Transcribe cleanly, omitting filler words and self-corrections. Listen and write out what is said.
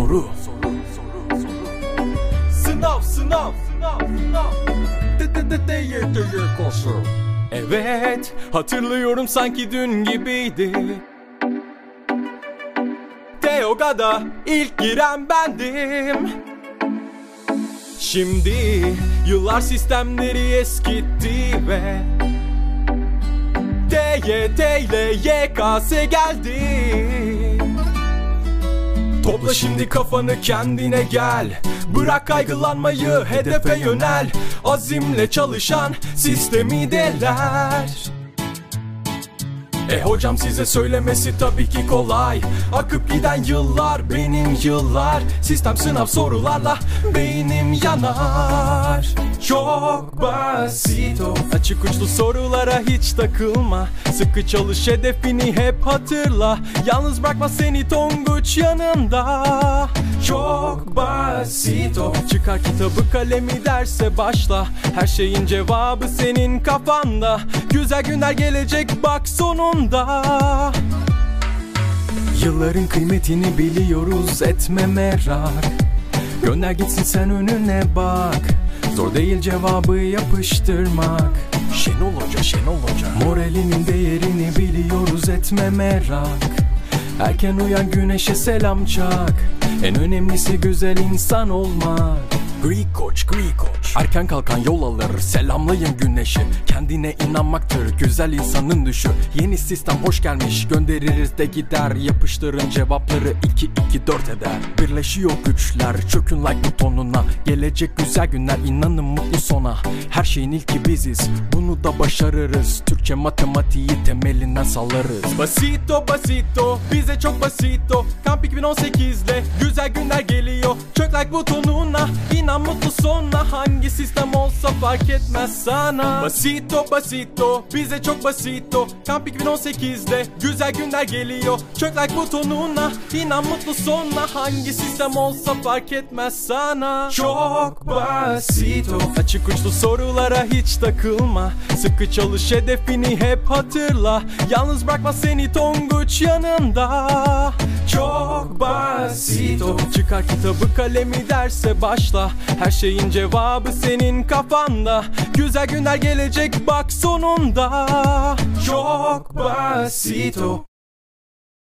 soru. Sınav koşu. Evet, hatırlıyorum sanki dün gibiydi. TEOGA'da ilk giren bendim. Şimdi yıllar sistemleri eskitti ve TYT ile YKS geldi. Topla şimdi kafanı, kendine gel. Bırak kaygılanmayı, hedefe yönel. Azimle çalışan sistemi deler. Hocam size söylemesi tabii ki kolay. Akıp giden yıllar benim yıllar. Sistem sınav sorularla beynim yanar. Çok basit o. Açık uçlu sorulara hiç takılma. Sıkı çalış, hedefini hep hatırla. Yalnız bırakma seni Tonguç yanında. Çok basit o. Çıkar kitabı kalemi, derse başla. Her şeyin cevabı senin kafanda. Güzel günler gelecek bak sonunda. Yılların kıymetini biliyoruz, etme merak. Gönder gitsin, sen önüne bak. Zor değil cevabı yapıştırmak. Şenol Hoca. Moralinin değerini biliyoruz, etme merak. Erken uyan, güneşe selam çak. En önemlisi güzel insan olmak. Greek Koç. Erken kalkan yol alır, selamlayın güneşi. Kendine inanmaktır güzel insanın düşü. Yeni sistem hoş gelmiş, göndeririz de gider. Yapıştırın cevapları 2-2-4 eder. Birleşiyor güçler, çökün like butonuna. Gelecek güzel günler, inanın mutlu sona. Her şeyin ilki biziz, bunu da başarırız. Türkçe matematiği temelinden sallarız. Basito, bize çok basito. Kamp 2018'de güzel günler geliyor. Çök like butonuna, inan mutlu sona. Hangi sistem olsa fark etmez sana. Basito, bize çok basito. Kamp 2018'de güzel günler geliyor. Çök like butonuna, inan mutlu sona. Hangi sistem olsa fark etmez sana. Çok basito. Açık uçlu sorulara hiç takılma. Sıkı çalış, hedefini hep hatırla. Yalnız bırakma seni Tonguç yanında. Çok basito. Çıkar kitabı kalemi, derse başla. Her şeyin cevabı senin kafanda. Güzel günler gelecek bak sonunda. Çok basito.